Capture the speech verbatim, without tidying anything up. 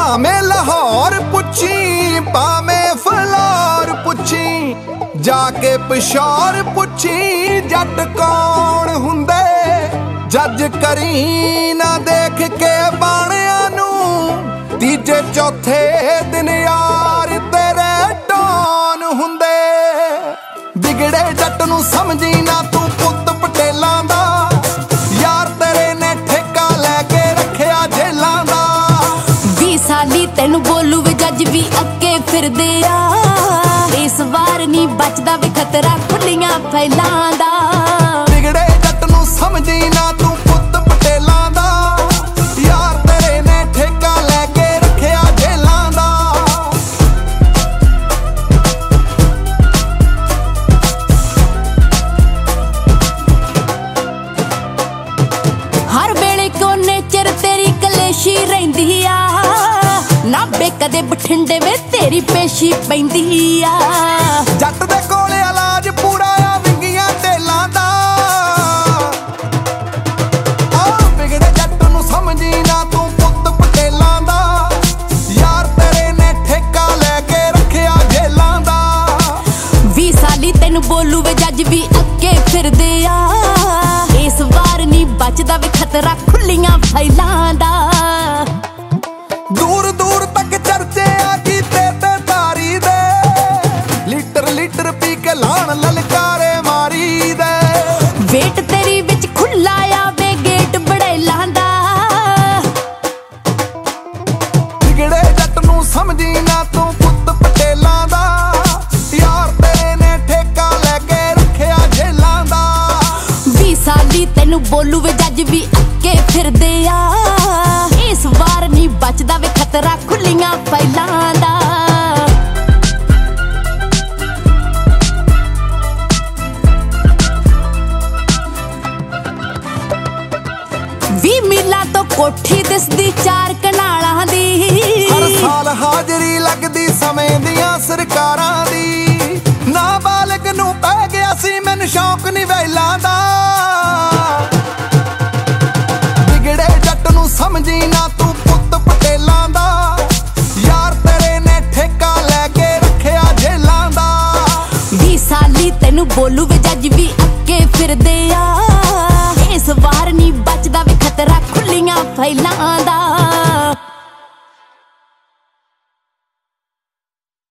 ਭਾਵੇਂ ਲਾਹੌਰ ਪੁੱਛੀ ਭਾਵੇਂ ਫਲੌਰ ਪੁੱਛੀ, ਜਾ ਕੇ ਪਿਸ਼ੌਰ ਪੁੱਛੀ ਜੱਟ ਕੌਣ ਹੁੰਦੇ। ਜੱਜ ਕਰੀ ਨਾ ਦੇਖ ਕੇ ਬਾਣਿਆਂ ਨੂੰ, ਤੀਜੇ ਚੌਥੇ ਦਿਨ ਯਾਰ ਤੇਰੇ ਡੌਨ ਹੁੰਦੇ। ਵਿਗੜੇ ਜੱਟ ਨੂੰ ਸਮਝੀ ਨਾ ਤੂੰ ਪੁੱਤ ਪਟੇਲਾਂ ਦਾ, ਯਾਰ ਤੇਰੇ ਨੇ ਠੇਕਾ ਲੈ ਕੇ ਰੱਖਿਆ ਜੇਲਾਂ ਦਾ। ਵੀਹ ਸਾਲੀ ਤੈਨੂੰ ਬੋਲੂ ਵੇ ਜੱਜ ਵੀ ਅੱਗੇ ਫਿਰਦੇ ਆ, ਇਸ ਵਾਰ ਨੀ ਬਚਦਾ ਵੇ ਖਤਰਾ ਖੁੱਲੀਆਂ ਫੈਲਾਂ ਦਾ। ਵਿਗੜੇ ਜੱਟ ਨੂੰ ਸਮਝੀ ਨਾ ਤੂੰ ਪੁੱਤ ਪਟੇਲਾਂ ਦਾ, ਯਾਰ ਤੇਰੇ ਨੇ ਠੇਕਾ ਲੈ ਕੇ ਰੱਖਿਆ ਜੇਲਾਂ ਦਾ। ਹਰ ਵੇਲੇ ਕੋਨੇ ਚਿਰ ਤੇਰੀ ਕਲੇਸ਼ੀ ਰਹਿੰਦੀ ਆ, ਨਾਭੇ ਕਦੇ ਬਠਿੰਡੇ ਵੇ ਤੇਰੀ ਪੇਸ਼ੀ ਪੈਂਦੀ ਆ। ਜੱਟ ਦੇ ਕੋਲ ਇਲਾਜ ਪੂਰਾ ਆ ਵਿੰਗੀਆਂ ਢੇਲਾਂ ਦਾ, ਆ ਵਿਗੜੇ ਜੱਟ ਨੂੰ ਸਮਝੀ ਨਾ ਤੂੰ ਪੁੱਤ ਪਟੇਲਾਂ ਦਾ, ਯਾਰ ਤੇਰੇ ਨੇ ਠੇਕਾ ਲੈ ਕੇ ਰੱਖਿਆ ਜੇਲਾਂ ਦਾ। ਵੀਹ ਸਾਲੀ ਤੈਨੂੰ ਬੋਲੂ ਵੇ ਜੱਜ ਵੀ ਅੱਗੇ ਫਿਰਦੇ ਆ, ਇਸ ਵਾਰ ਨੀ ਬਚਦਾ ਵੇ ਖਤਰਾ ਖੁੱਲੀਆਂ ਫੈਲਾਂ ਦਾ। ਦੂਰ ਦੂਰ ਤੱਕ ਚਰਚੇ ਆ ਕੀਤੇ ਤੇ ਤਾਰੀ ਦੇ, ਲੀਟਰ ਲੀਟਰ ਪੀ ਕੇ ਲਾਣ ਲਲਕਾਰੇ ਮਾਰੀ ਦੇ। ਵੇਟ ਤੇਰੀ ਵਿੱਚ ਖੁੱਲਾ ਆਵੇ ਗੇਟ ਬੜੇਲਾਂ ਦਾ, ਵਿਗੜੇ ਜੱਟ ਨੂੰ ਸਮਝੀ ਨਾ ਤੂੰ ਪੁੱਤ ਪਟੇਲਾਂ ਦਾ, ਯਾਰ ਤੇਰੇ ਨੇ ਠੇਕਾ ਲੈ ਕੇ ਰੱਖਿਆ ਜੇਲਾਂ ਦਾ। ਵੀਹ ਸਾਲੀ ਤੈਨੂੰ ਬੋਲੂ ਵੇ ਜੱਜ ਵੀ ਅੱਗੇ ਫਿਰਦੇ ਆ, ਇਸ ਵਾਰ ਨੀ ਬਚਦਾ ਵੇ ਖਤਰਾ ਖੁੱਲੀਆਂ ਫੈਲਾਂ ਦਾ। ਵੀਹ ਮੀਲਾਂ ਤੋਂ ਕੋਠੀ ਦਿਸਦੀ ਚਾਰ ਕਨਾਲਾਂ ਦੀ, ਹਰ ਸਾਲ ਹਾਜ਼ਰੀ ਲੱਗਦੀ ਸਮੇਂ ਦੀਆਂ ਸਰਕਾਰਾਂ ਦੀ। ਨਾਬਾਲਗ ਨੂੰ ਪੈ ਗਿਆ ਸੀ ਮੈਨੂੰ ਸ਼ੌਕ ਨੀ ਵੈਲਾਂ ਦਾ, ਵਿਗੜੇ ਜੱਟ ਨੂੰ ਸਮਝੀ ਨਾ ਤੂੰ ਪੁੱਤ ਪਟੇਲਾਂ ਦਾ, ਯਾਰ ਤੇਰੇ ਨੇ ਠੇਕਾ ਲੈ ਕੇ ਰੱਖਿਆ ਜੇਲਾਂ ਦਾ। ਵੀਹ ਸਾਲੀ ਤੈਨੂੰ ਬੋਲੂ ਵੇ ਜੱਜ ਵੀ ਅੱਗੇ ਫਿਰਦੇ ਆ, ਇਸ ਵਾਰ ਨੀ ਬਚਦਾ ਵੇ ਖਤਰਾ ਖੁੱਲੀਆਂ ਫੈਲਾਂ ਦਾ।